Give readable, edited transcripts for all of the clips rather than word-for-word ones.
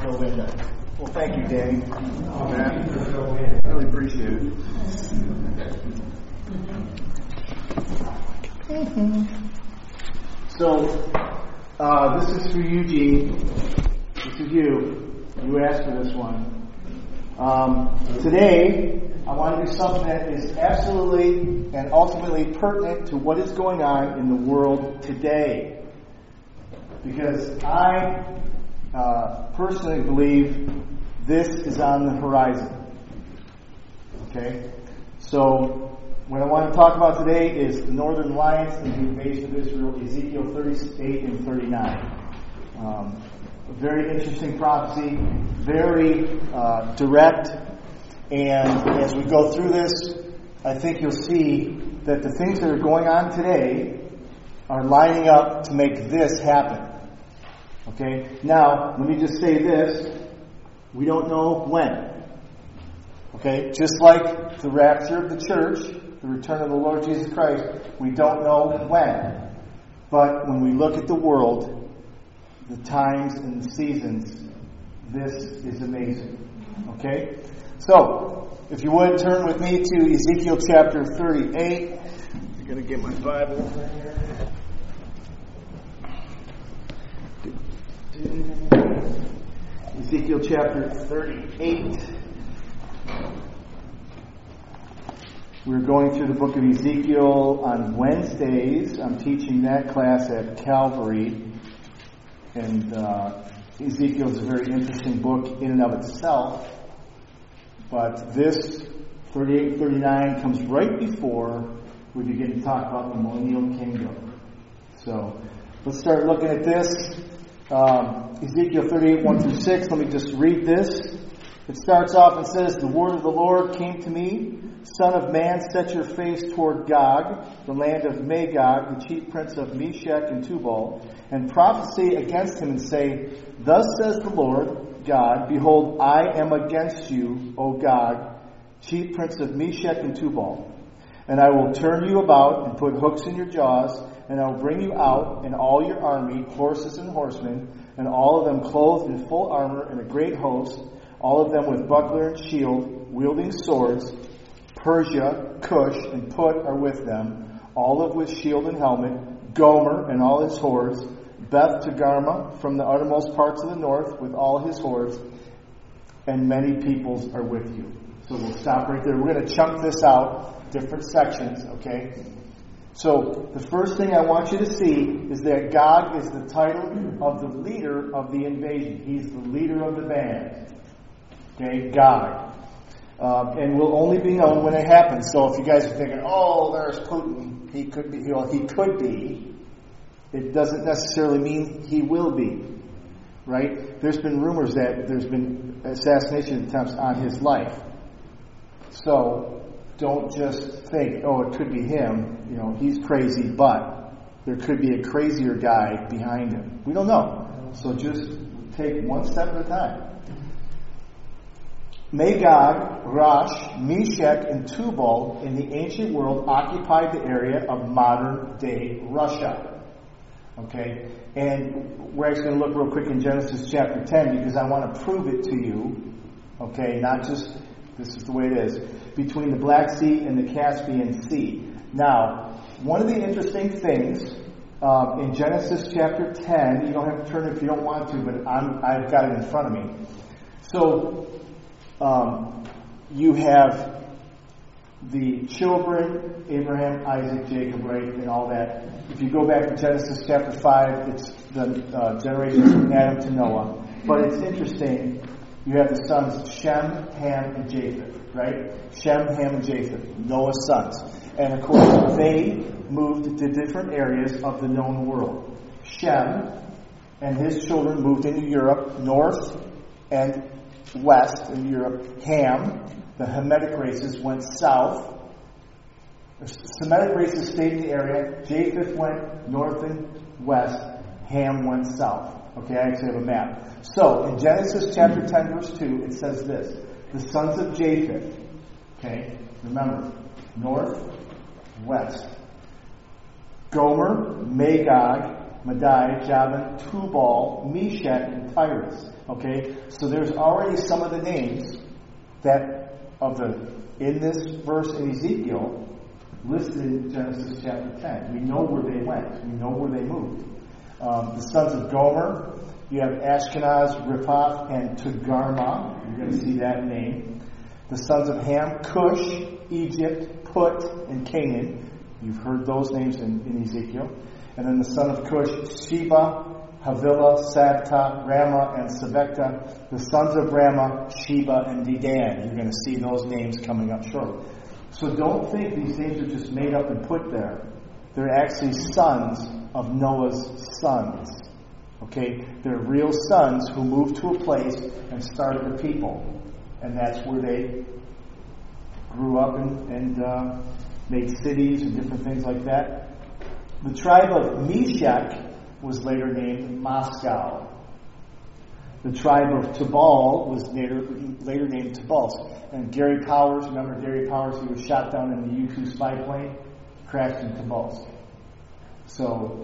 go in there. Well, thank you, Danny. Oh, man. I really appreciate it. So, this is for Eugene. This is you. You asked for this one. Today, I want to do something that is absolutely and ultimately pertinent to what is going on in the world today. Because I personally believe this is on the horizon. Okay? So, what I want to talk about today is the Northern Alliance and the invasion of Israel, Ezekiel 38 and 39. A very interesting prophecy, very direct, and as we go through this, I think you'll see that the things that are going on today are lining up to make this happen. Okay? Now, let me just say this. We don't know when. Okay? Just like the rapture of the church, the return of the Lord Jesus Christ, we don't know when. But when we look at the world, the times and the seasons, this is amazing. Okay? So, if you would, turn with me to Ezekiel chapter 38. I'm going to get my Bible here. Ezekiel chapter 38. We're going through the book of Ezekiel on Wednesdays. I'm teaching that class at Calvary. And Ezekiel is a very interesting book in and of itself. But this 38-39 comes right before we begin to talk about the millennial kingdom. So let's start looking at this. Ezekiel 38, 1 through 6. Let me just read this. It starts off and says, "The word of the Lord came to me. Son of man, set your face toward Gog, the land of Magog, the chief prince of Meshech and Tubal, and prophesy against him and say, Thus says the Lord God, Behold, I am against you, O Gog, chief prince of Meshech and Tubal. And I will turn you about and put hooks in your jaws, and I will bring you out and all your army, horses and horsemen, and all of them clothed in full armor and a great host, all of them with buckler and shield, wielding swords. Persia, Cush, and Put are with them, all of with shield and helmet, Gomer and all his hordes, Beth Togarmah from the uttermost parts of the north with all his hordes, and many peoples are with you." So we'll stop right there. We're going to chunk this out, different sections, okay? So the first thing I want you to see is that Gog is the title of the leader of the invasion. He's the leader of the band. Okay, Gog. And will only be known when it happens. So if you guys are thinking, oh, there's Putin, he could be. Well, he could be. It doesn't necessarily mean he will be. Right? There's been rumors that there's been assassination attempts on his life. So don't just think, oh, it could be him. You know, he's crazy, but there could be a crazier guy behind him. We don't know. So just take one step at a time. Magog, Rosh, Meshech, and Tubal in the ancient world occupied the area of modern-day Russia. Okay? And we're actually going to look real quick in Genesis chapter 10 because I want to prove it to you. Okay? Not just, this is the way it is. Between the Black Sea and the Caspian Sea. Now, one of the interesting things in Genesis chapter 10, you don't have to turn it if you don't want to, but I've got it in front of me. So, you have the children, Abraham, Isaac, Jacob, right, and all that. If you go back to Genesis chapter 5, it's the generations from Adam to Noah. But it's interesting, you have the sons Shem, Ham, and Japheth, right? Shem, Ham, and Japheth, Noah's sons. And of course, they moved to different areas of the known world. Shem and his children moved into Europe, north and west in Europe. Ham, the Hamitic races, went south. The Semitic races stayed in the area. Japheth went north and west. Ham went south. Okay, I actually have a map. So, in Genesis chapter 10, verse 2, it says this. The sons of Japheth, okay, remember, north, west. Gomer, Magog, Madai, Javan, Tubal, Meshech, and Papyrus. Okay? So there's already some of the names that in this verse in Ezekiel listed in Genesis chapter 10. We know where they went. We know where they moved. The sons of Gomer, you have Ashkenaz, Riphath, and Togarmah. You're going to see that name. The sons of Ham, Cush, Egypt, Put, and Canaan. You've heard those names in Ezekiel. And then the son of Cush, Sheba, Havilah, Sabta, Ramah, and Savecta. The sons of Ramah, Sheba, and Dedan. You're going to see those names coming up shortly. So don't think these names are just made up and put there. They're actually sons of Noah's sons. Okay? They're real sons who moved to a place and started a people. And that's where they grew up and made cities and different things like that. The tribe of Meshech was later named Moscow. The tribe of Tubal was later named Tubal. And Gary Powers, remember Gary Powers? He was shot down in the U-2 spy plane, crashed in Tubal. So,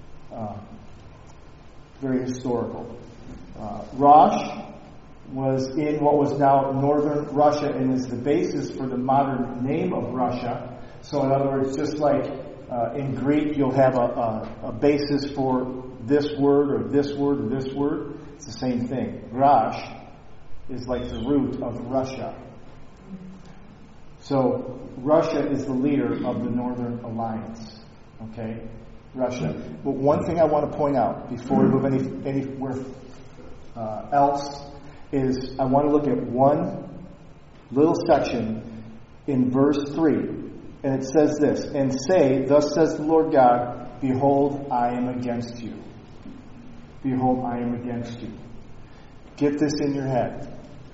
very historical. Rosh was in what was now northern Russia and is the basis for the modern name of Russia. So in other words, just like in Greek you'll have a basis for this word or this word or this word, it's the same thing. Rosh is like the root of Russia. So Russia is the leader of the Northern Alliance. Okay? Russia. But one thing I want to point out before we move anywhere else is I want to look at one little section in verse 3. And it says this, and say, thus says the Lord God, behold, I am against you. Behold, I am against you. Get this in your head.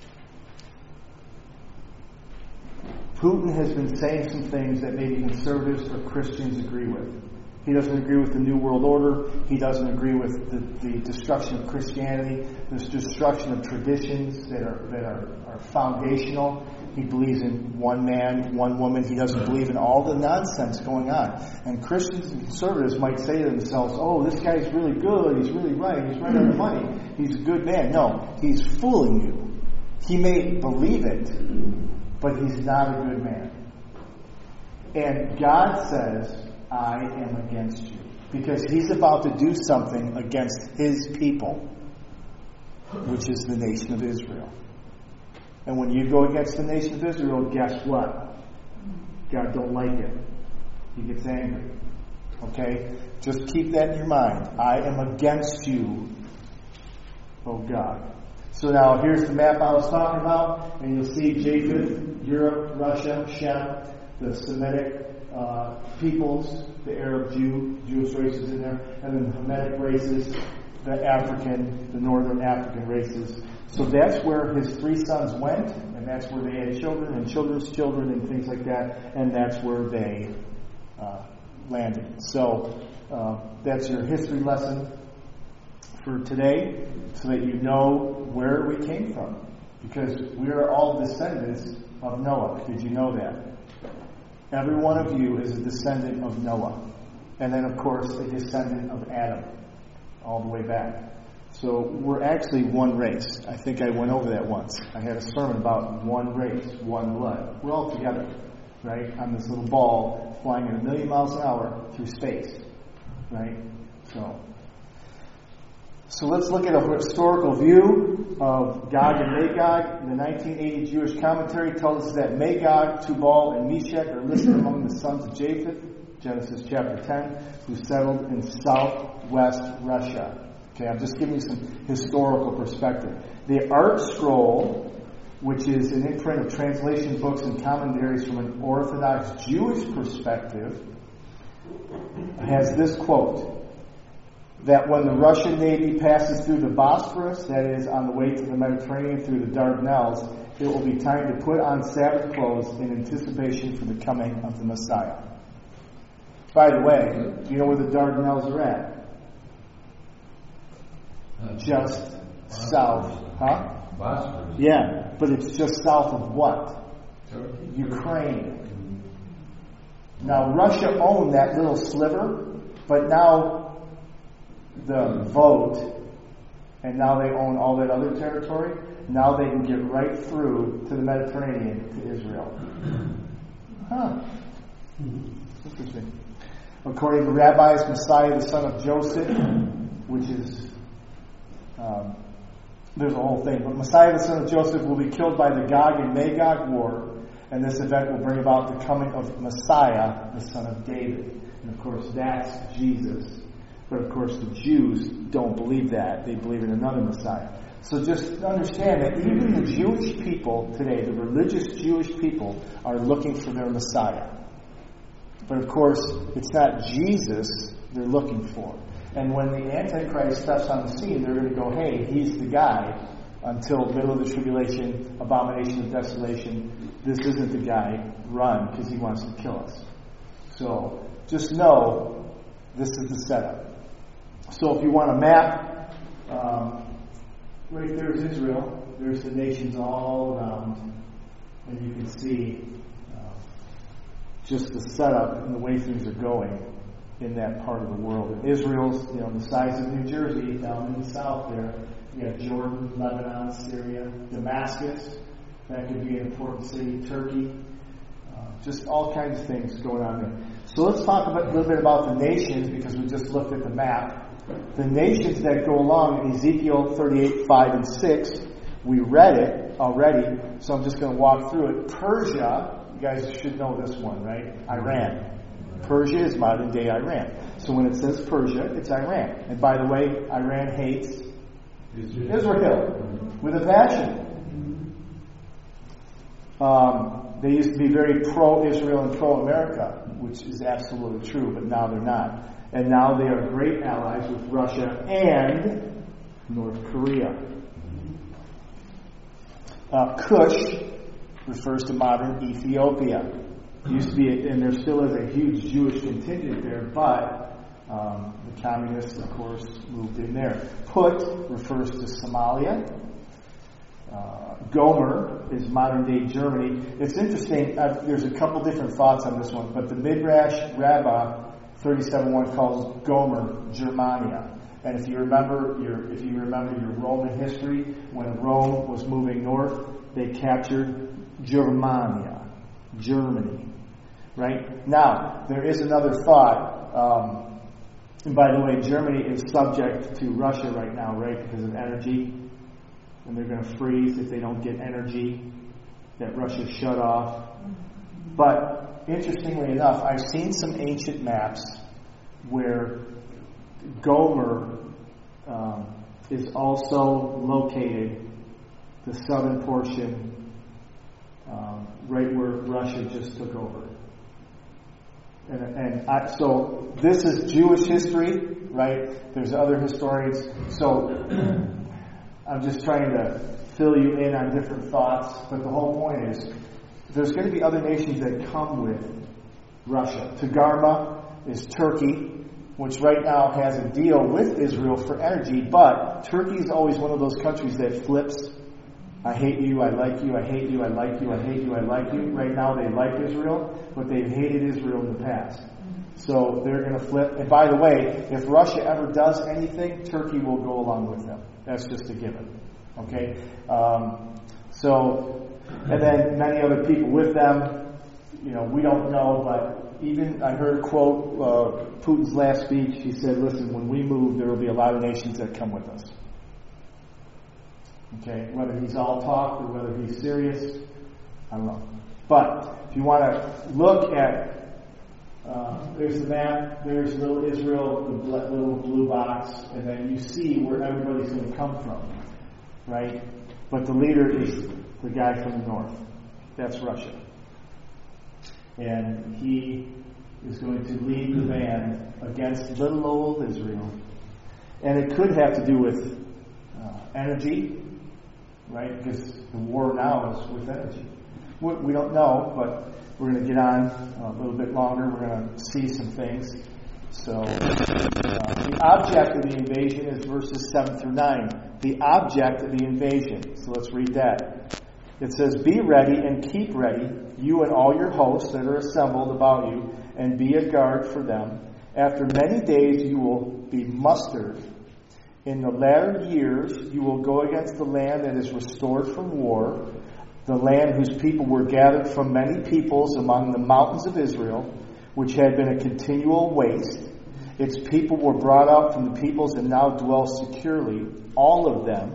Putin has been saying some things that maybe conservatives or Christians agree with. He doesn't agree with the New World Order. He doesn't agree with the destruction of Christianity. There's destruction of traditions that are foundational. He believes in one man, one woman. He doesn't believe in all the nonsense going on. And Christians and conservatives might say to themselves, oh, this guy's really good. He's really right. He's right on the money. He's a good man. No, he's fooling you. He may believe it, but he's not a good man. And God says, I am against you. Because he's about to do something against his people, which is the nation of Israel. And when you go against the nation of Israel, guess what? God don't like it. He gets angry. Okay? Just keep that in your mind. I am against you, oh God. So now here's the map I was talking about, and you'll see Japheth, Europe, Russia, Shem, the Semitic peoples, the Arab Jewish races in there, and then the Hamitic races, the northern African races. So that's where his three sons went, and that's where they had children and children's children and things like that, and that's where they landed. So that's your history lesson for today, so that you know where we came from. Because we are all descendants of Noah. Did you know that? Every one of you is a descendant of Noah. And then, of course, a descendant of Adam, all the way back. So we're actually one race. I think I went over that once. I had a sermon about one race, one blood. We're all together, right? On this little ball flying at 1,000,000 miles an hour through space, right? So let's look at a historical view of Gog and Magog. The 1980 Jewish commentary tells us that Magog, Tubal, and Meshech are listed among the sons of Japheth, Genesis chapter 10, who settled in southwest Russia. Okay, I'm just giving you some historical perspective. The Art Scroll, which is an imprint of translation books and commentaries from an Orthodox Jewish perspective, has this quote, that when the Russian Navy passes through the Bosphorus, that is, on the way to the Mediterranean through the Dardanelles, it will be time to put on Sabbath clothes in anticipation for the coming of the Messiah. By the way, do you know where the Dardanelles are at? Just south. Huh? Bosphorus. Yeah, but it's just south of what? Ukraine. Now, Russia owned that little sliver, but now the vote and now they own all that other territory. Now they can get right through to the Mediterranean, to Israel. Interesting. According to rabbis, Messiah, the son of Joseph, which is, there's a whole thing, but Messiah, the son of Joseph, will be killed by the Gog and Magog war, and this event will bring about the coming of Messiah, the son of David. And of course, that's Jesus. But of course, the Jews don't believe that. They believe in another Messiah. So just understand that even the Jewish people today, the religious Jewish people, are looking for their Messiah. But of course, it's not Jesus they're looking for. And when the Antichrist steps on the scene, they're going to go, hey, he's the guy, until middle of the tribulation, abomination of desolation. This isn't the guy. Run, because he wants to kill us. So just know this is the setup. So if you want a map, right there's Israel. There's the nations all around. And you can see just the setup and the way things are going in that part of the world. And Israel's, the size of New Jersey down in the south there. You got Jordan, Lebanon, Syria, Damascus. That could be an important city. Turkey. Just all kinds of things going on there. So let's talk a little bit about the nations, because we just looked at the map. The nations that go along in Ezekiel 38, 5, and 6, we read it already, so I'm just going to walk through it. Persia, you guys should know this one, right? Iran. Persia is modern day Iran. So when it says Persia, it's Iran. And by the way, Iran hates Israel with a passion. They used to be very pro-Israel and pro-America, which is absolutely true, but now they're not. And now they are great allies with Russia and North Korea. Cush refers to modern Ethiopia. It used to be, and there still is a huge Jewish contingent there, but the communists, of course, moved in there. Put refers to Somalia. Gomer is modern-day Germany. It's interesting. There's a couple different thoughts on this one, but the Midrash Rabbah 37:1 calls Gomer Germania. And if you remember your Roman history, when Rome was moving north, they captured Germania, Germany. Right? Now, there is another thought. And by the way, Germany is subject to Russia right now, right? Because of energy. And they're going to freeze if they don't get energy that Russia shut off. But interestingly enough, I've seen some ancient maps where Gomer is also located, the southern portion, right where Russia just took over. So this is Jewish history, right? There's other historians. So I'm just trying to fill you in on different thoughts, but the whole point is there's going to be other nations that come with Russia. Togarmah is Turkey, which right now has a deal with Israel for energy, but Turkey is always one of those countries that flips. I hate you, I like you, I hate you, I like you, I hate you, I like you. Right now they like Israel, but they've hated Israel in the past. So they're going to flip. And by the way, if Russia ever does anything, Turkey will go along with them. That's just a given. Okay? And then many other people with them, we don't know, but even I heard a quote, Putin's last speech, he said, listen, when we move, there will be a lot of nations that come with us. Okay? Whether he's all talk or whether he's serious, I don't know. But if you want to look at there's the map, there's little Israel, the little blue box, and then you see where everybody's going to come from, right? But the leader is the guy from the north. That's Russia. And he is going to lead the band against little old Israel. And it could have to do with energy, right? Because the war now is with energy. We don't know, but we're going to get on a little bit longer. We're going to see some things. So, the object of the invasion is verses 7 through 9. The object of the invasion. So let's read that. It says, "Be ready and keep ready, you and all your hosts that are assembled about you, and be a guard for them. After many days you will be mustered, In the latter years, you will go against the land that is restored from war, the land whose people were gathered from many peoples among the mountains of Israel, which had been a continual waste. Its people were brought out from the peoples and now dwell securely, all of them.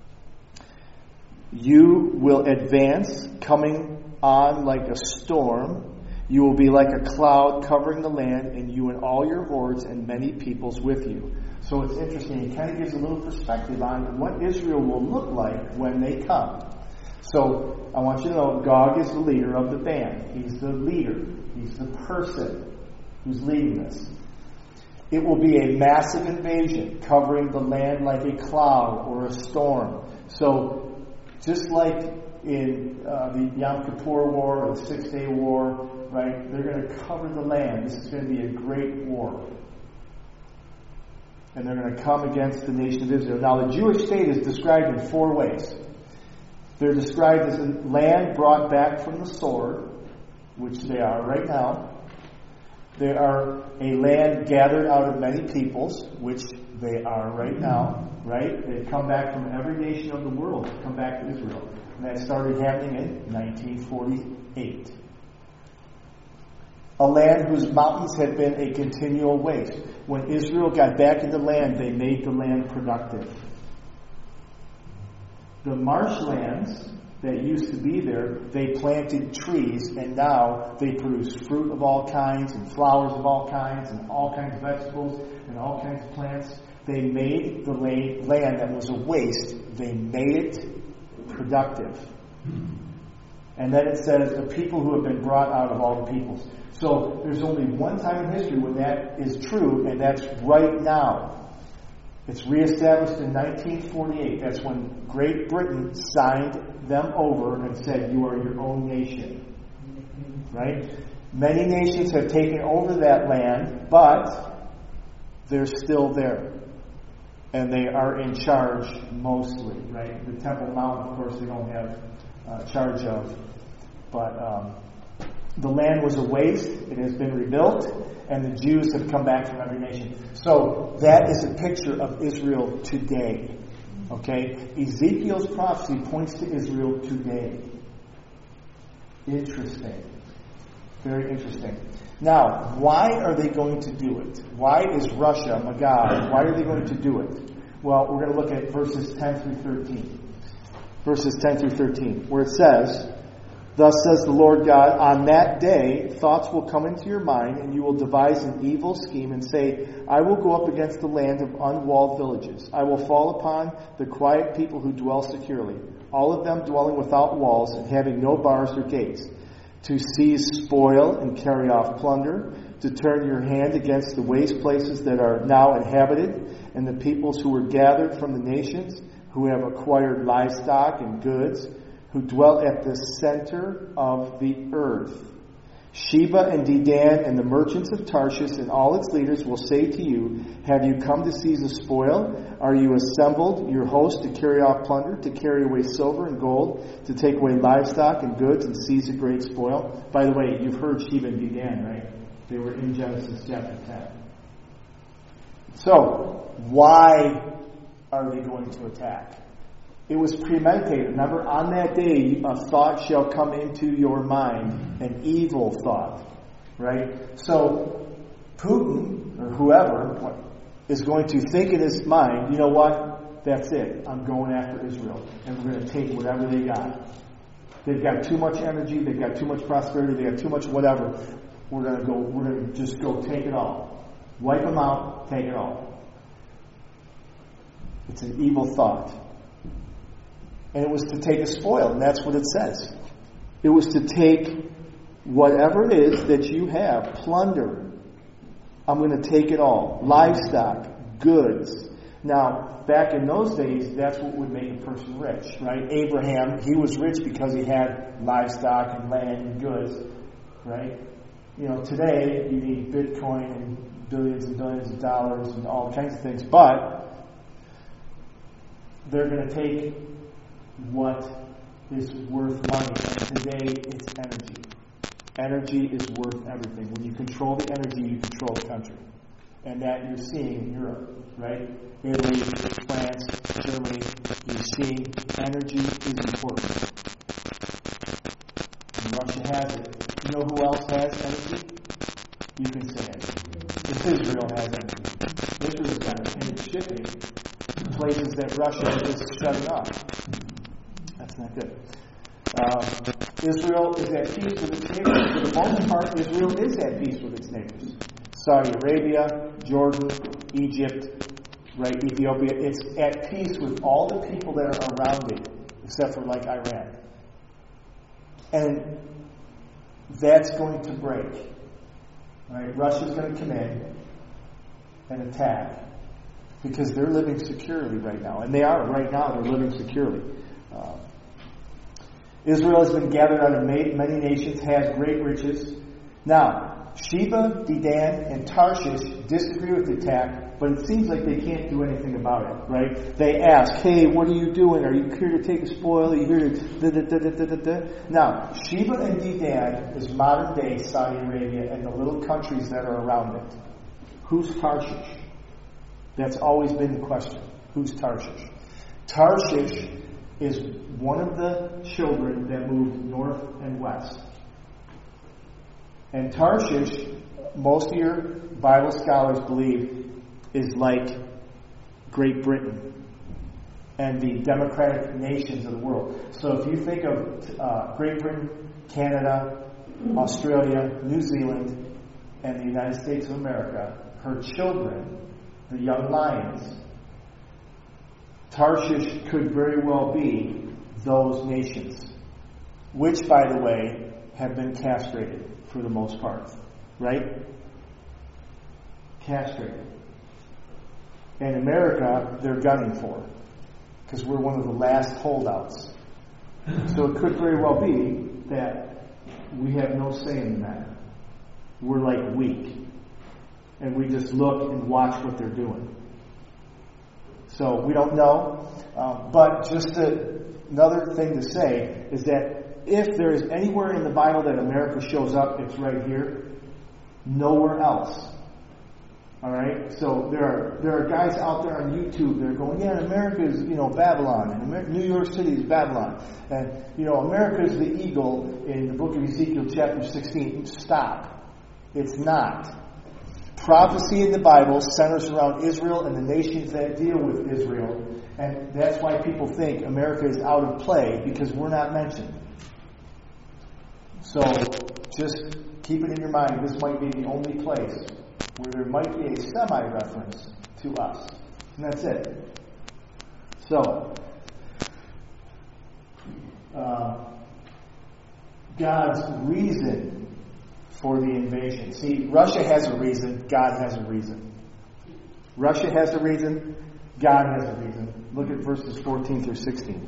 You will advance, coming on like a storm. You will be like a cloud covering the land, and you and all your hordes and many peoples with you. So it's interesting. It kind of gives a little perspective on what Israel will look like when they come. So I want you to know Gog is the leader of the band. He's the leader. He's the person who's leading this. It will be a massive invasion covering the land like a cloud or a storm. So just like in the Yom Kippur War or the 6-Day War, right? They're going to cover the land. This is going to be a great war. And they're going to come against the nation of Israel. Now, the Jewish state is described in 4 ways. They're described as a land brought back from the sword, which they are right now. They are a land gathered out of many peoples, which they are right now, right? They've come back from every nation of the world to come back to Israel. And that started happening in 1948. A land whose mountains had been a continual waste. When Israel got back into land, they made the land productive. The marshlands that used to be there, they planted trees, and now they produce fruit of all kinds, and flowers of all kinds, and all kinds of vegetables, and all kinds of plants. They made the land that was a waste, they made it productive. And then it says, the people who have been brought out of all the peoples. So there's only one time in history when that is true, and that's right now. It's reestablished in 1948. That's when Great Britain signed them over and said, you are your own nation. Right? Many nations have taken over that land, but they're still there. And they are in charge mostly, right? The Temple Mount, of course, they don't have charge of. But the land was a waste. It has been rebuilt. And the Jews have come back from every nation. So that is a picture of Israel today. Okay? Ezekiel's prophecy points to Israel today. Interesting. Very interesting. Now, why are they going to do it? Why is Russia, Magog, why are they going to do it? Well, we're going to look at verses 10 through 13. Verses 10 through 13, where it says, Thus says the Lord God, on that day thoughts will come into your mind, and you will devise an evil scheme and say, I will go up against the land of unwalled villages. I will fall upon the quiet people who dwell securely, all of them dwelling without walls and having no bars or gates, to seize spoil and carry off plunder, to turn your hand against the waste places that are now inhabited, and the peoples who were gathered from the nations, who have acquired livestock and goods, who dwell at the center of the earth. Sheba and Dedan and the merchants of Tarshish and all its leaders will say to you, Have you come to seize the spoil? Are you assembled, your host, to carry off plunder, to carry away silver and gold, to take away livestock and goods and seize a great spoil? By the way, you've heard Sheba and Dedan, right? They were in Genesis chapter 10. So, why are they going to attack? It was premeditated. Remember, on that day, a thought shall come into your mind, an evil thought. Right? So, Putin, or whoever, is going to think in his mind, you know what? That's it. I'm going after Israel. And we're going to take whatever they got. They've got too much energy. They've got too much prosperity. They got too much whatever. We're going to just go take it all. Wipe them out. Take it all. It's an evil thought. And it was to take a spoil, and that's what it says. It was to take whatever it is that you have, plunder. I'm going to take it all. Livestock, goods. Now, back in those days, that's what would make a person rich, right? Abraham, he was rich because he had livestock and land and goods, right? You know, today you need Bitcoin and billions of dollars and all kinds of things, but they're going to take what is worth money, and today it's energy. Energy is worth everything. When you control the energy, you control the country. And that you're seeing in Europe, right? Italy, France, Germany, you're seeing energy is important. And Russia has it. You know who else has energy? You can say it. If Israel has energy. Israel's got it, and it's shipping to places that Russia is shutting off. That's not good. Israel is at peace with its neighbors. For the most part, Israel is at peace with its neighbors. Saudi Arabia, Jordan, Egypt, right, Ethiopia. It's at peace with all the people that are around it, except for like Iran. And that's going to break. Right? Russia's going to come in and attack because they're living securely right now. And they are right now, they're living securely. Israel has been gathered out of many nations, has great riches. Now, Sheba, Dedan, and Tarshish disagree with the attack, but it seems like they can't do anything about it, right? They ask, hey, what are you doing? Are you here to take a spoil? Are you here to... Now, Sheba and Dedan is modern-day Saudi Arabia and the little countries that are around it. Who's Tarshish? That's always been the question. Who's Tarshish? Tarshish is one of the children that moved north and west. And Tarshish, most of your Bible scholars believe, is like Great Britain and the democratic nations of the world. So if you think of Great Britain, Canada, Australia, New Zealand, and the United States of America, her children, the young lions, Tarshish could very well be those nations, which, by the way, have been castrated for the most part. Right? Castrated. And America, they're gunning for, because we're one of the last holdouts. So it could very well be that we have no say in the matter. We're like weak. And we just look and watch what they're doing. So we don't know. But just another thing to say is that if there is anywhere in the Bible that America shows up, it's right here. Nowhere else. All right? So there are guys out there on YouTube that are going, yeah, America is, Babylon. And New York City is Babylon. And, America is the eagle in the book of Ezekiel chapter 16. Stop. It's not. Prophecy in the Bible centers around Israel and the nations that deal with Israel. And that's why people think America is out of play, because we're not mentioned. So just keep it in your mind. This might be the only place where there might be a semi-reference to us. And that's it. So, God's reason for the invasion. See, Russia has a reason, God has a reason. Russia has a reason, God has a reason. Look at verses 14 through 16.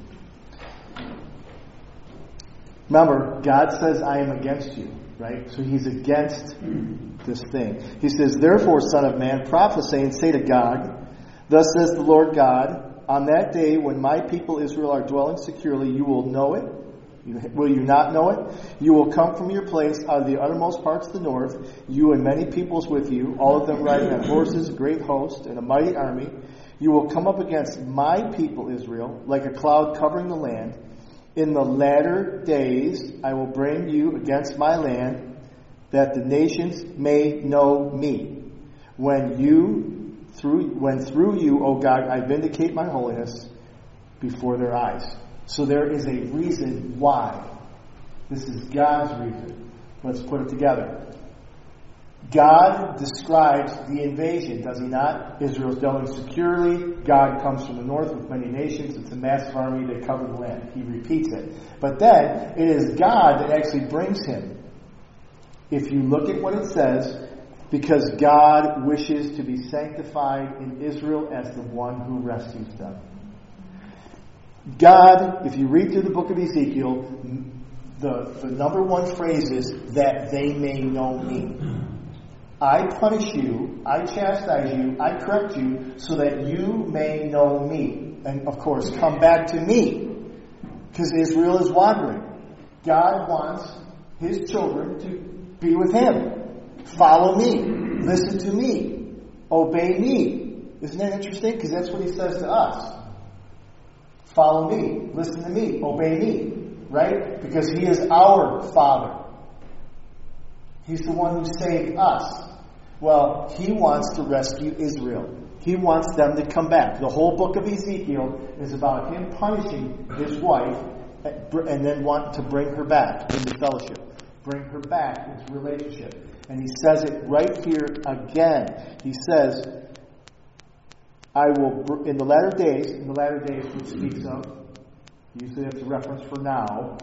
Remember, God says, I am against you, right? So he's against this thing. He says, therefore, son of man, prophesy and say to Gog, thus says the Lord God, on that day when my people Israel are dwelling securely, you will know it. Will you not know it? You will come from your place out of the uttermost parts of the north, you and many peoples with you, all of them riding on horses, a great host, and a mighty army. You will come up against my people Israel, like a cloud covering the land. In the latter days I will bring you against my land, that the nations may know me. When through you, O God, I vindicate my holiness before their eyes. So there is a reason why. This is God's reason. Let's put it together. God describes the invasion, does he not? Israel's dwelling securely. God comes from the north with many nations. It's a massive army that cover the land. He repeats it. But then, it is God that actually brings him. If you look at what it says, because God wishes to be sanctified in Israel as the one who rescues them. God, if you read through the book of Ezekiel, the number one phrase is, that they may know me. I punish you, I chastise you, I correct you, so that you may know me. And of course, come back to me. Because Israel is wandering. God wants his children to be with him. Follow me. Listen to me. Obey me. Isn't that interesting? Because that's what he says to us. Follow me. Listen to me. Obey me. Right? Because he is our Father. He's the one who saved us. Well, he wants to rescue Israel. He wants them to come back. The whole book of Ezekiel is about him punishing his wife and then wanting to bring her back into fellowship. Bring her back into relationship. And he says it right here again. He says, I will, in the latter days, which speaks of, usually that's a reference for now,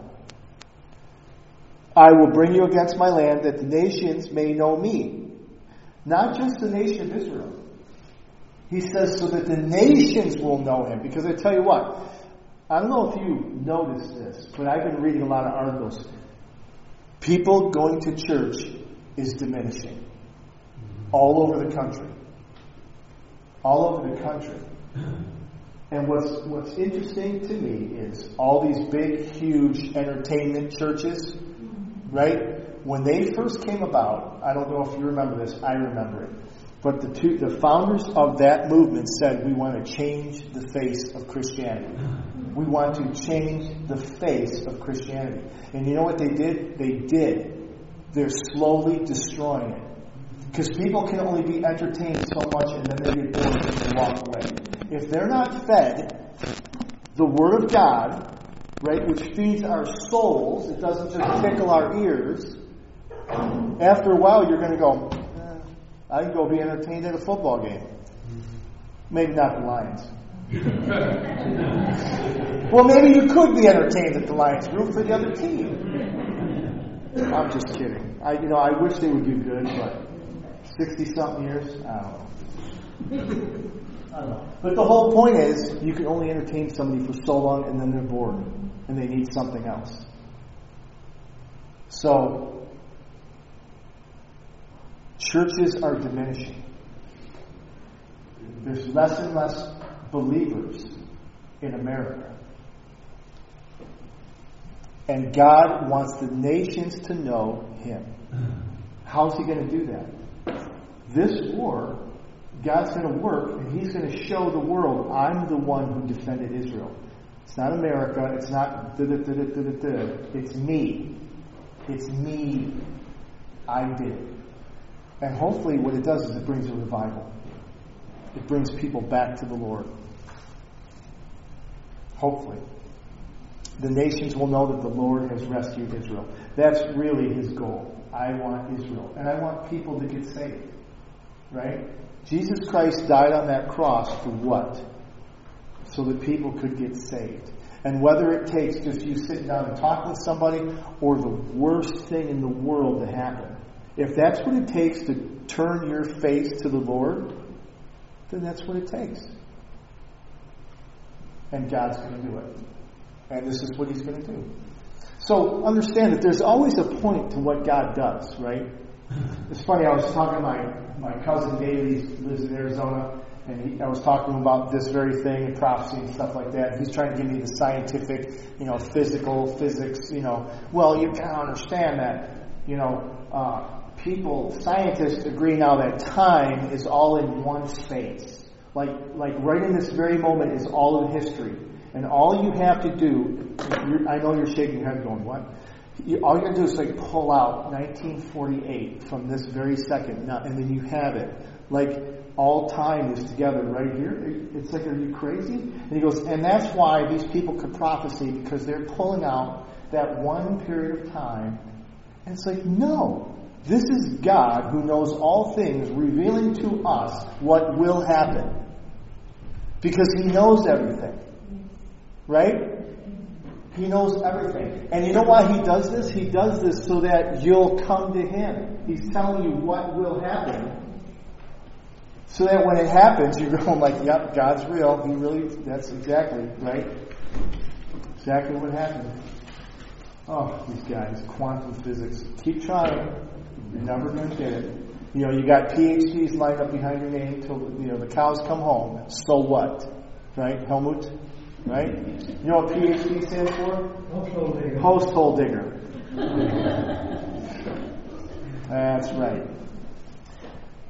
I will bring you against my land that the nations may know me. Not just the nation of Israel. He says so that the nations will know him. Because I tell you what, I don't know if you noticed this, but I've been reading a lot of articles. People going to church is diminishing. All over the country. All over the country. And what's interesting to me is all these big, huge entertainment churches, right? When they first came about, I don't know if you remember this, I remember it. But the founders of that movement said, we want to change the face of Christianity. We want to change the face of Christianity. And you know what they did? They're slowly destroying it. Because people can only be entertained so much and then they get bored and walk away. If they're not fed the Word of God, right, which feeds our souls, it doesn't just tickle our ears, after a while you're going to go, I can go be entertained at a football game. Maybe not the Lions. Well, maybe you could be entertained at the Lions. Root for the other team. I'm just kidding. I wish they would do good, but 60-something years, I don't know. But the whole point is, you can only entertain somebody for so long, and then they're bored, and they need something else. So, churches are diminishing. There's less and less believers in America. And God wants the nations to know Him. How's He going to do that? This war, God's going to work, and He's going to show the world, I'm the one who defended Israel. It's not America. It's not It's me. It's me. I did. And hopefully what it does is it brings a revival. It brings people back to the Lord. Hopefully. The nations will know that the Lord has rescued Israel. That's really His goal. I want Israel. And I want people to get saved. Right? Jesus Christ died on that cross for what? So that people could get saved. And whether it takes just you sitting down and talking with somebody or the worst thing in the world to happen, if that's what it takes to turn your face to the Lord, then that's what it takes. And God's going to do it. And this is what He's going to do. So understand that there's always a point to what God does, right? It's funny, I was talking to my cousin David, he lives in Arizona, and I was talking to him about this very thing, and prophecy and stuff like that. He's trying to give me the scientific, physics, well, you can't understand that, scientists agree now that time is all in one space. Like right in this very moment is all of history. And all you have to do, I know you're shaking your head going, what? All you have to do is pull out 1948 from this very second, and then you have it. All time is together right here. It's are you crazy? And he goes, and that's why these people could prophesy, because they're pulling out that one period of time. And it's no. This is God who knows all things, revealing to us what will happen. Because He knows everything. Right? He knows everything. And you know why He does this? He does this so that you'll come to Him. He's telling you what will happen. So that when it happens, you're going yep, God's real. That's exactly, right? Exactly what happened. Oh, these guys, quantum physics. Keep trying. You're never going to get it. You got PhDs lined up behind your name till the cows come home. So what? Right? Helmut? Right? You know what PhD stands for? Post-hole digger. That's right.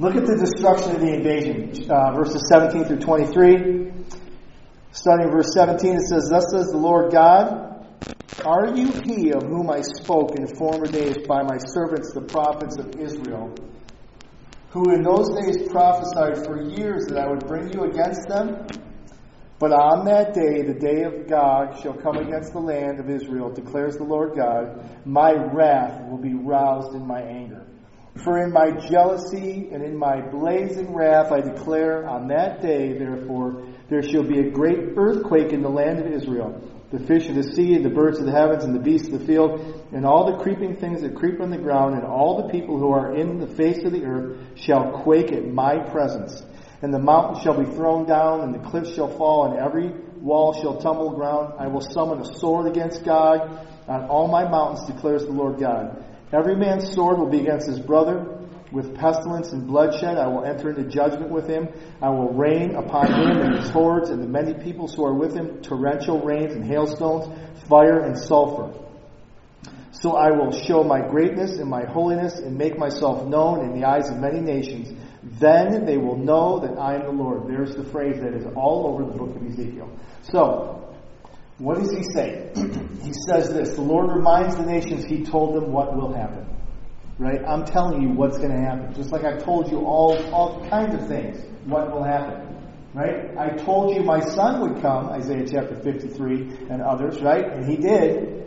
Look at the destruction of the invasion. Verses 17 through 23. Starting in verse 17, it says, Thus says the Lord God, Are you he of whom I spoke in former days by my servants the prophets of Israel, who in those days prophesied for years that I would bring you against them? But on that day, the day of God shall come against the land of Israel, declares the Lord God. My wrath will be roused in my anger. For in my jealousy and in my blazing wrath I declare on that day, therefore, there shall be a great earthquake in the land of Israel. The fish of the sea and the birds of the heavens and the beasts of the field and all the creeping things that creep on the ground and all the people who are in the face of the earth shall quake at my presence. And the mountains shall be thrown down and the cliffs shall fall and every wall shall tumble ground. I will summon a sword against God on all my mountains, declares the Lord God. Every man's sword will be against his brother. With pestilence and bloodshed I will enter into judgment with him. I will rain upon him and his hordes and the many peoples who are with him, torrential rains and hailstones, fire and sulfur. So I will show my greatness and my holiness and make myself known in the eyes of many nations. Then they will know that I am the Lord. There's the phrase that is all over the book of Ezekiel. So, what does he say? He says this, the Lord reminds the nations he told them what will happen. Right? I'm telling you what's going to happen. Just like I told you all kinds of things, what will happen. Right? I told you my son would come, Isaiah chapter 53 and others, right? And he did.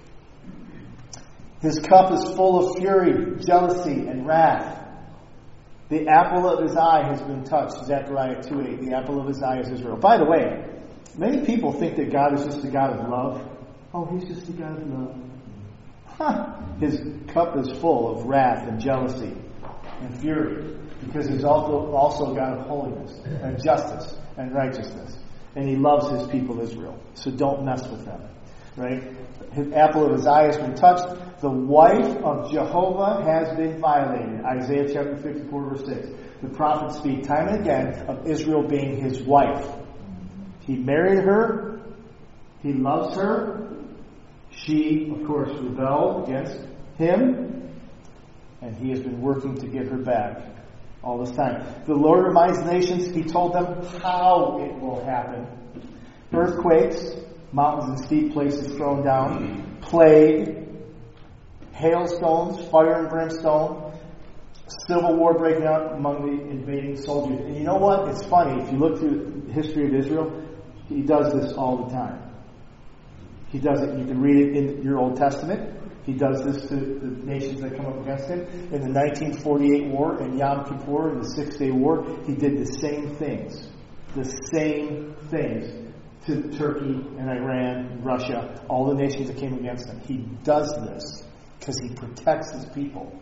His cup is full of fury, jealousy, and wrath. The apple of his eye has been touched, Zechariah 2:8. The apple of his eye is Israel. By the way, many people think that God is just a God of love. Oh, he's just a God of love. His cup is full of wrath and jealousy and fury because he's also a God of holiness and justice and righteousness. And he loves his people Israel. So don't mess with them. Right? His apple of his eye has been touched. The wife of Jehovah has been violated. Isaiah chapter 54 verse 6. The prophets speak time and again of Israel being his wife. He married her. He loves her. She, of course, rebelled against him, and he has been working to get her back all this time. The Lord reminds the nations, he told them how it will happen. Earthquakes, mountains and steep places thrown down, plague, hailstones, fire and brimstone, civil war breaking out among the invading soldiers. And you know what? It's funny. If you look through the history of Israel, he does this all the time. He does it. You can read it in your Old Testament. He does this to the nations that come up against him. In the 1948 war and Yom Kippur in the 6-Day War, he did the same things. The same things to Turkey and Iran and Russia, all the nations that came against him. He does this because he protects his people.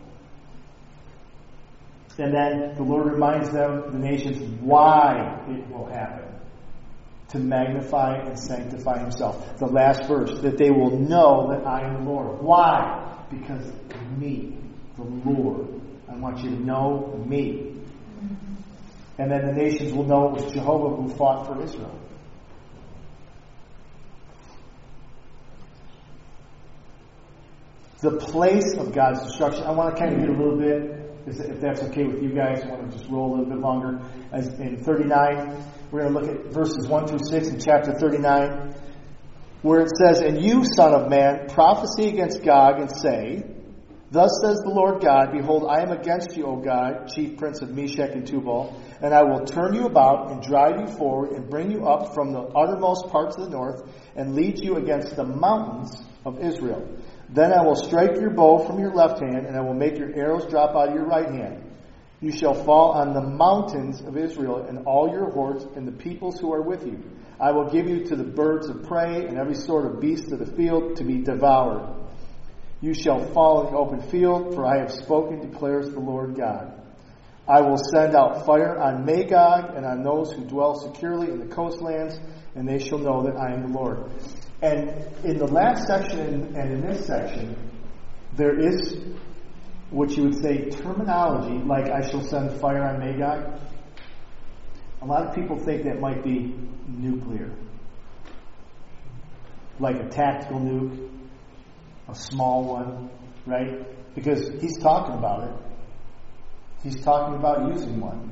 And then the Lord reminds them, the nations, why it will happen. To magnify and sanctify himself. The last verse, that they will know that I am the Lord. Why? Because of me, the Lord. I want you to know me. And then the nations will know it was Jehovah who fought for Israel. The place of God's destruction. I want to kind of get a little bit, if that's okay with you guys, I want to just roll a little bit longer. As in 39, we're going to look at verses 1 through 6 in chapter 39, where it says, And you, son of man, prophesy against Gog and say, Thus says the Lord God, Behold, I am against you, O God, chief prince of Meshech and Tubal, and I will turn you about and drive you forward and bring you up from the uttermost parts of the north and lead you against the mountains of Israel. Then I will strike your bow from your left hand, and I will make your arrows drop out of your right hand. You shall fall on the mountains of Israel and all your hordes and the peoples who are with you. I will give you to the birds of prey and every sort of beast of the field to be devoured. You shall fall in the open field, for I have spoken, declares the Lord God. I will send out fire on Magog and on those who dwell securely in the coastlands, and they shall know that I am the Lord. And in the last section and in this section, there is what you would say terminology, like I shall send fire on Magog. A lot of people think that might be nuclear. Like a tactical nuke, a small one, right? Because he's talking about it. He's talking about using one.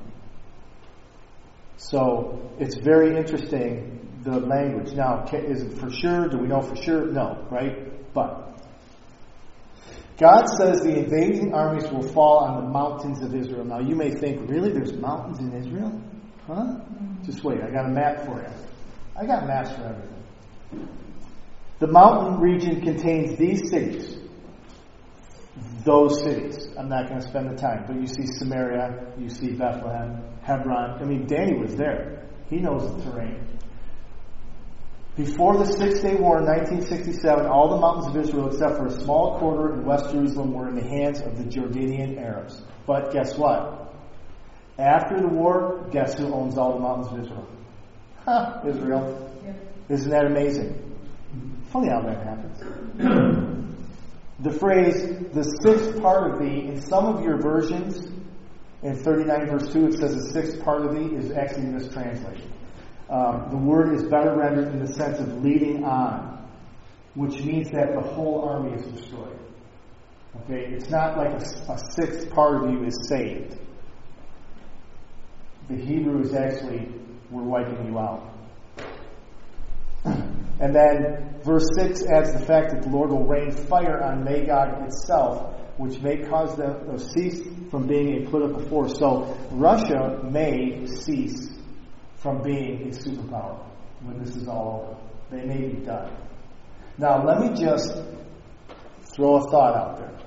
So it's very interesting, the language. Now, is it for sure? Do we know for sure? No, right? But God says the invading armies will fall on the mountains of Israel. Now, you may think, really? There's mountains in Israel? Huh? Just wait, I got a map for you. I got maps for everything. The mountain region contains these cities. Those cities. I'm not going to spend the time, but you see Samaria, you see Bethlehem, Hebron. I mean, Danny was there. He knows the terrain. Before the Six-Day War in 1967, all the mountains of Israel, except for a small quarter in West Jerusalem, were in the hands of the Jordanian Arabs. But guess what? After the war, guess who owns all the mountains of Israel? Israel. Yeah. Isn't that amazing? Funny how that happens. The phrase, the sixth part of thee, in some of your versions, in 39 verse 2, it says the sixth part of thee is actually mistranslated. The word is better rendered in the sense of leading on, which means that the whole army is destroyed. Okay, it's not like a sixth part of you is saved. The Hebrew is actually, we're wiping you out. And then verse 6 adds the fact that the Lord will rain fire on Magog itself, which may cause them to cease from being a political force. So Russia may cease from being a superpower when this is all over. They may be done. Now let me just throw a thought out there.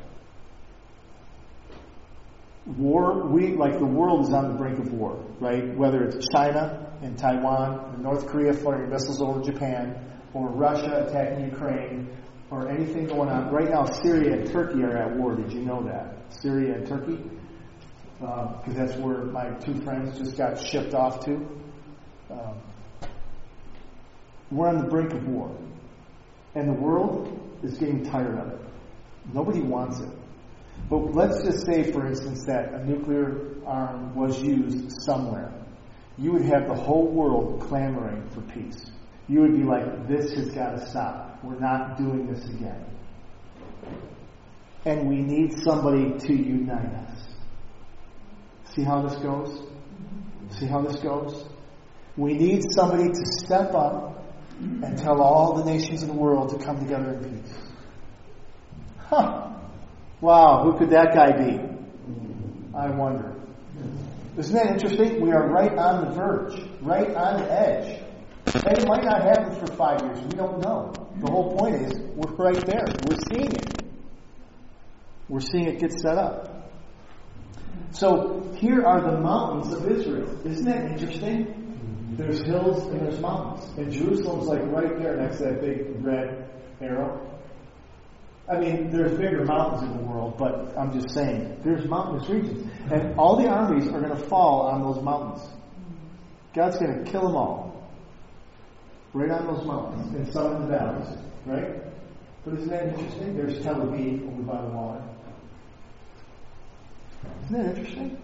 War, the world is on the brink of war, right? Whether it's China and Taiwan, or North Korea firing missiles over Japan, or Russia attacking Ukraine, or anything going on. Right now, Syria and Turkey are at war. Did you know that? Syria and Turkey? Because that's where my two friends just got shipped off to. We're on the brink of war. And the world is getting tired of it. Nobody wants it. But let's just say, for instance, that a nuclear arm was used somewhere. You would have the whole world clamoring for peace. You would be like, this has got to stop. We're not doing this again. And we need somebody to unite us. See how this goes? See how this goes? We need somebody to step up and tell all the nations of the world to come together in peace. Huh. Wow, who could that guy be? I wonder. Isn't that interesting? We are right on the verge, right on the edge. And it might not happen for 5 years. We don't know. The whole point is, we're right there. We're seeing it. We're seeing it get set up. So, here are the mountains of Israel. Isn't that interesting? There's hills and there's mountains. And Jerusalem's like right there next to that big red arrow. I mean, there's bigger mountains in the world, but I'm just saying, there's mountainous regions. And all the armies are going to fall on those mountains. God's going to kill them all. Right on those mountains, and some in the valleys, right? But isn't that interesting? There's Tel Aviv over by the water. Isn't that interesting?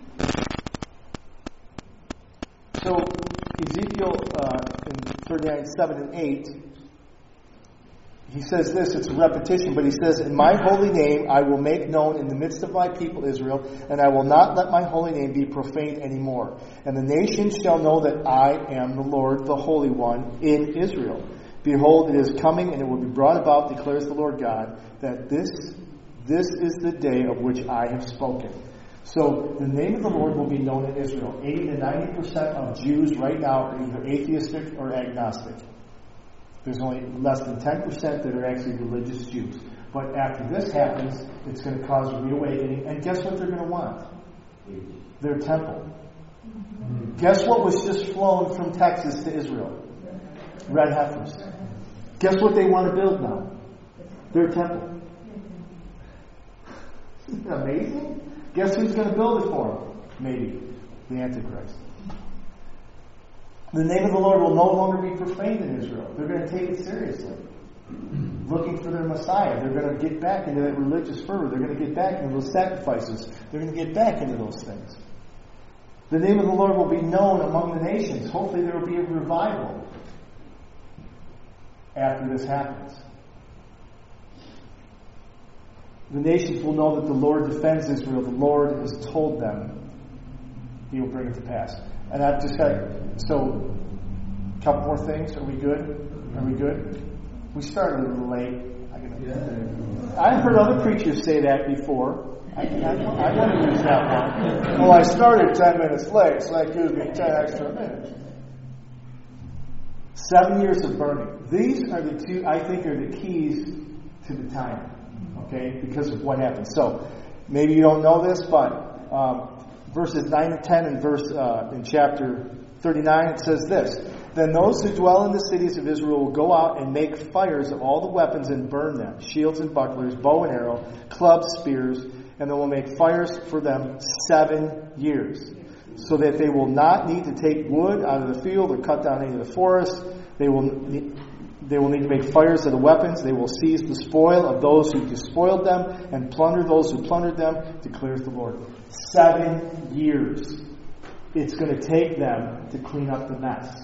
So, Ezekiel in 39, 7 and 8, he says this, it's a repetition, but he says, in my holy name I will make known in the midst of my people Israel, and I will not let my holy name be profaned anymore. And the nations shall know that I am the Lord, the Holy One, in Israel. Behold, it is coming, and it will be brought about, declares the Lord God, that this is the day of which I have spoken. So, the name of the Lord will be known in Israel. 80 to 90% of Jews right now are either atheistic or agnostic. There's only less than 10% that are actually religious Jews. But after this happens, it's going to cause a reawakening. And guess what they're going to want? Their temple. Guess what was just flown from Texas to Israel? Red heifers. Guess what they want to build now? Their temple. Isn't that amazing? Guess who's going to build it for them? Maybe the Antichrist. The name of the Lord will no longer be profaned in Israel. They're going to take it seriously. Looking for their Messiah. They're going to get back into that religious fervor. They're going to get back into those sacrifices. They're going to get back into those things. The name of the Lord will be known among the nations. Hopefully there will be a revival after this happens. The nations will know that the Lord defends Israel. The Lord has told them He will bring it to pass. And I've just got, so, a couple more things. Are we good? Are we good? We started a little late. I've heard other preachers say that before. I want to use that one. Well, I started 10 minutes late, so that gives me 10 extra minutes. 7 years of burning. These are the two, I think, are the keys to the time. Okay? Because of what happened. So, maybe you don't know this, but verses 9 and 10 in chapter 39, it says this. Then those who dwell in the cities of Israel will go out and make fires of all the weapons and burn them. Shields and bucklers, bow and arrow, clubs, spears, and they will make fires for them 7 years. So that they will not need to take wood out of the field or cut down any of the forest. They will need to make fires of the weapons. They will seize the spoil of those who despoiled them and plunder those who plundered them, declares the Lord. 7 years. It's going to take them to clean up the mess.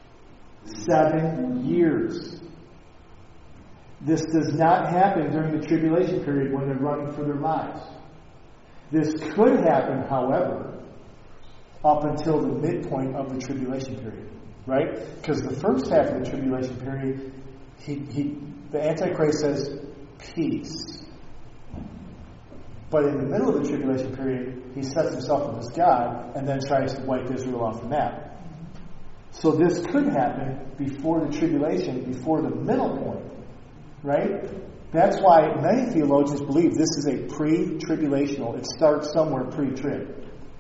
7 years. This does not happen during the tribulation period when they're running for their lives. This could happen, however, up until the midpoint of the tribulation period. Right? Because the first half of the tribulation period, the Antichrist says peace. But in the middle of the tribulation period, he sets himself up as God and then tries to wipe Israel off the map. So this could happen before the tribulation, before the middle point. Right? That's why many theologians believe this is a pre-tribulational. It starts somewhere pre-trib.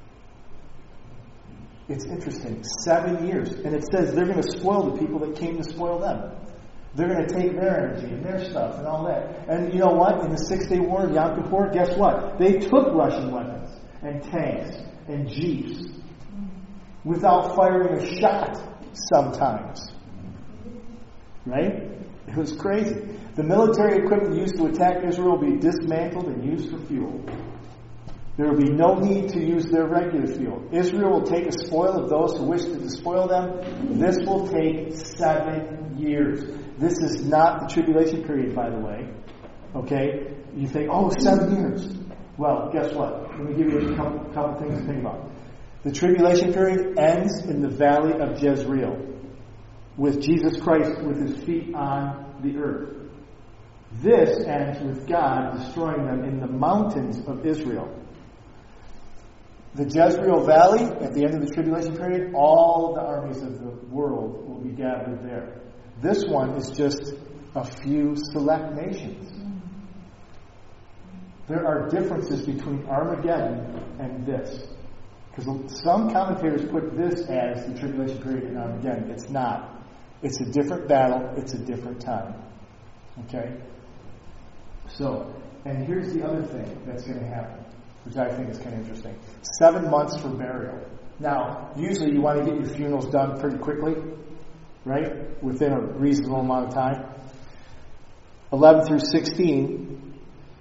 It's interesting. 7 years. And it says they're going to spoil the people that came to spoil them. They're going to take their energy and their stuff and all that. And you know what? In the 6-Day War, Yom Kippur, guess what? They took Russian weapons and tanks and jeeps without firing a shot sometimes. Right? It was crazy. The military equipment used to attack Israel will be dismantled and used for fuel. There will be no need to use their regular fuel. Israel will take a spoil of those who wish to despoil them. This will take 7 years. This is not the tribulation period, by the way. Okay? You think, 7 years. Well, guess what? Let me give you a couple things to think about. The tribulation period ends in the valley of Jezreel, with Jesus Christ with his feet on the earth. This ends with God destroying them in the mountains of Israel. The Jezreel Valley, at the end of the tribulation period, all the armies of the world will be gathered there. This one is just a few select nations. There are differences between Armageddon and this. Because some commentators put this as the tribulation period in Armageddon. It's not. It's a different battle. It's a different time. Okay? So, and here's the other thing that's going to happen, which I think is kind of interesting. 7 months for burial. Now, usually you want to get your funerals done pretty quickly, right? Within a reasonable amount of time. 11 through 16,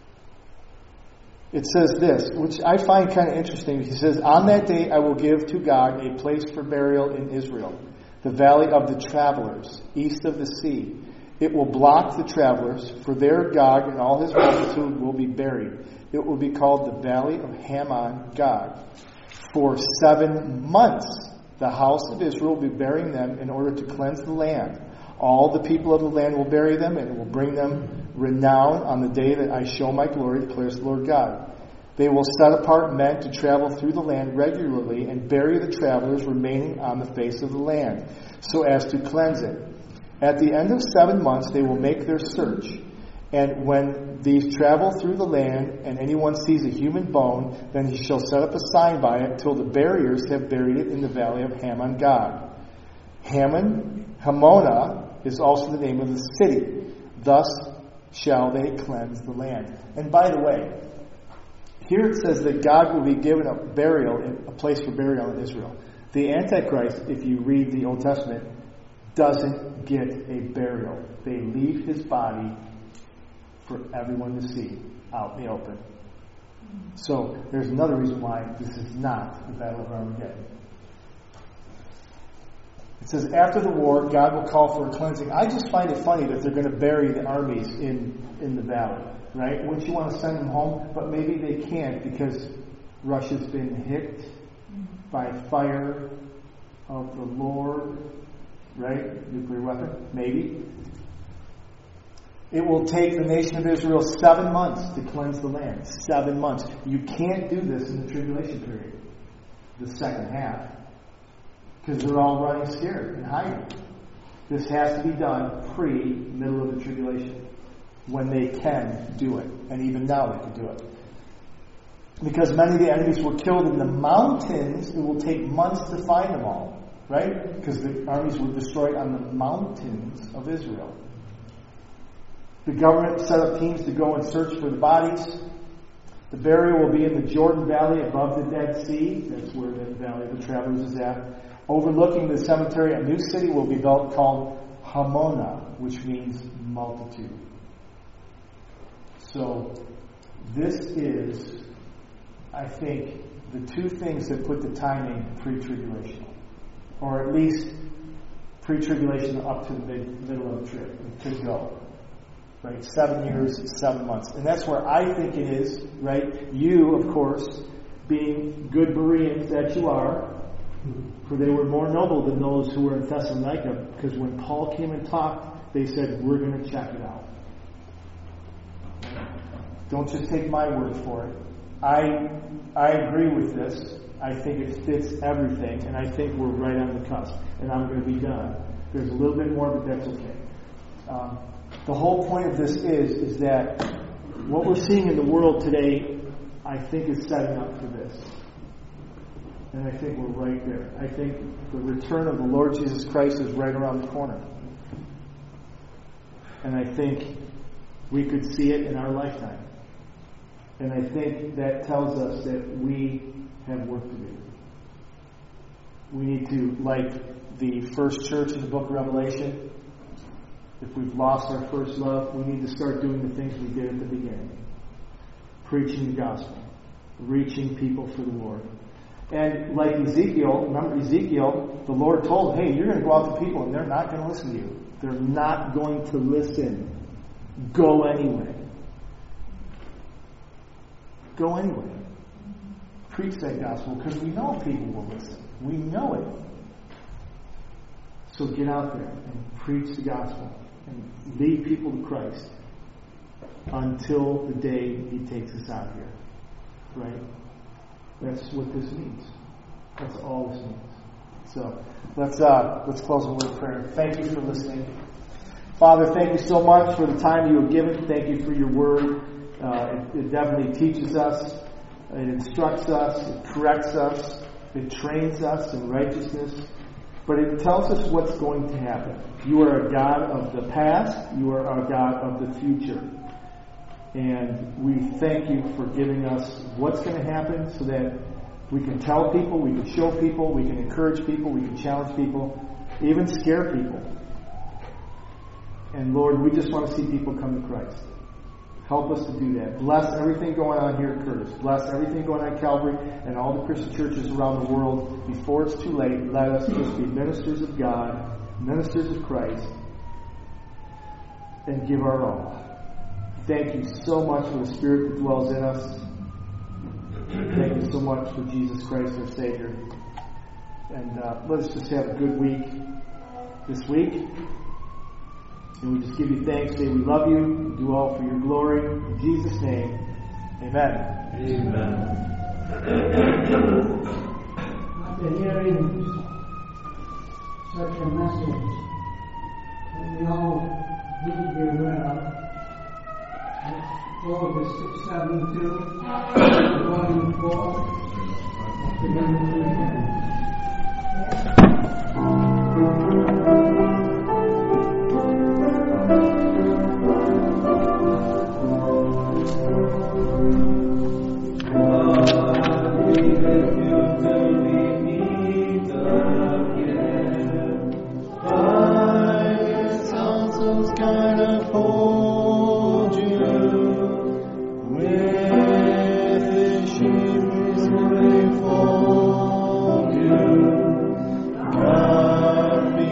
it says this, which I find kind of interesting. He says, on that day I will give to God a place for burial in Israel, the valley of the travelers, east of the sea. It will block the travelers, for there Gog and all his multitude will be buried. It will be called the Valley of Hammon Gog. For 7 months the house of Israel will be burying them in order to cleanse the land. All the people of the land will bury them, and it will bring them renown on the day that I show my glory, declares the Lord God. They will set apart men to travel through the land regularly and bury the travelers remaining on the face of the land, so as to cleanse it. At the end of 7 months they will make their search. And when these travel through the land, and anyone sees a human bone, then he shall set up a sign by it till the buriers have buried it in the valley of Hammon Gog. Hamona is also the name of the city. Thus shall they cleanse the land. And by the way, here it says that God will be given a place for burial in Israel. The Antichrist, if you read the Old Testament, doesn't get a burial. They leave his body for everyone to see out in the open. So there's another reason why this is not the Battle of Armageddon. It says, after the war, God will call for a cleansing. I just find it funny that they're going to bury the armies in the valley, right? Wouldn't you want to send them home? But maybe they can't because Russia's been hit by fire of the Lord, right? Nuclear weapon, maybe. It will take the nation of Israel 7 months to cleanse the land. 7 months. You can't do this in the tribulation period, the second half, because they're all running scared and hiding. This has to be done middle of the tribulation, when they can do it. And even now they can do it. Because many of the enemies were killed in the mountains, it will take months to find them all. Right? Because the armies were destroyed on the mountains of Israel. The government set up teams to go and search for the bodies. The burial will be in the Jordan Valley above the Dead Sea. That's where the Valley of the Travelers is at. Overlooking the cemetery, a new city will be built called Hamona, which means multitude. So, this is, I think, the two things that put the timing pre-tribulational. Or at least pre-tribulation up to the middle of the trip to go. Right? 7 years, 7 months. And that's where I think it is, right? You, of course, being good Bereans that you are, for they were more noble than those who were in Thessalonica, because when Paul came and talked, they said, we're going to check it out. Don't just take my word for it. I agree with this. I think it fits everything, and I think we're right on the cusp. And I'm going to be done. There's a little bit more, but that's okay. The whole point of this is that what we're seeing in the world today, I think, is setting up for this. And I think we're right there. I think the return of the Lord Jesus Christ is right around the corner. And I think we could see it in our lifetime. And I think that tells us that we have work to do. We need to, like the first church in the book of Revelation, if we've lost our first love, we need to start doing the things we did at the beginning. Preaching the gospel. Reaching people for the Lord. And like Ezekiel, remember Ezekiel, the Lord told him, hey, you're going to go out to people and they're not going to listen to you. They're not going to listen. Go anyway. Go anyway. Preach that gospel because we know people will listen. We know it. So get out there and preach the gospel and lead people to Christ until the day He takes us out here. Right? That's what this means. That's all this means. So let's close with a word of prayer. Thank you for listening. Father, thank you so much for the time you have given. Thank you for your word. It definitely teaches us. It instructs us. It corrects us. It trains us in righteousness. But it tells us what's going to happen. You are a God of the past. You are a God of the future. And we thank you for giving us what's going to happen so that we can tell people, we can show people, we can encourage people, we can challenge people, even scare people. And Lord, we just want to see people come to Christ. Help us to do that. Bless everything going on here at Curtis. Bless everything going on at Calvary and all the Christian churches around the world. Before it's too late, let us just be ministers of God, ministers of Christ, and give our all. Thank you so much for the Spirit that dwells in us. Thank you so much for Jesus Christ, our Savior. And let us just have a good week this week. And we just give you thanks, say we love you, do all for your glory. In Jesus' name, amen. Amen. After hearing such a message, we all need to be aware of, Proverbs 6:7-2, 1-4, at the end of the weekend. God be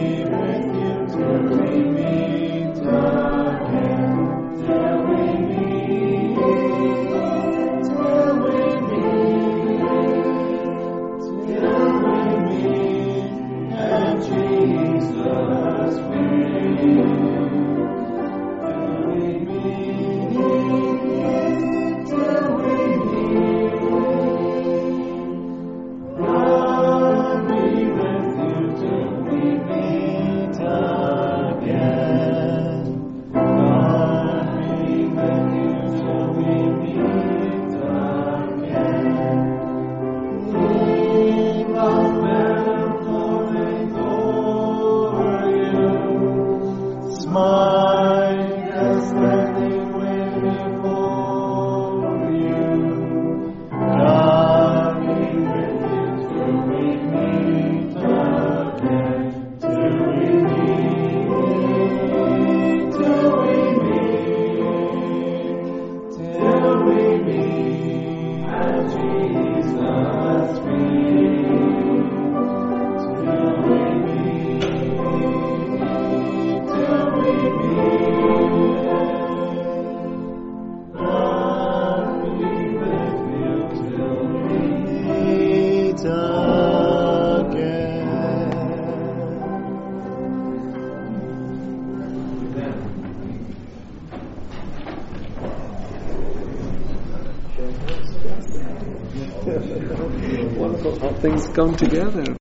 Wonderful how things come together.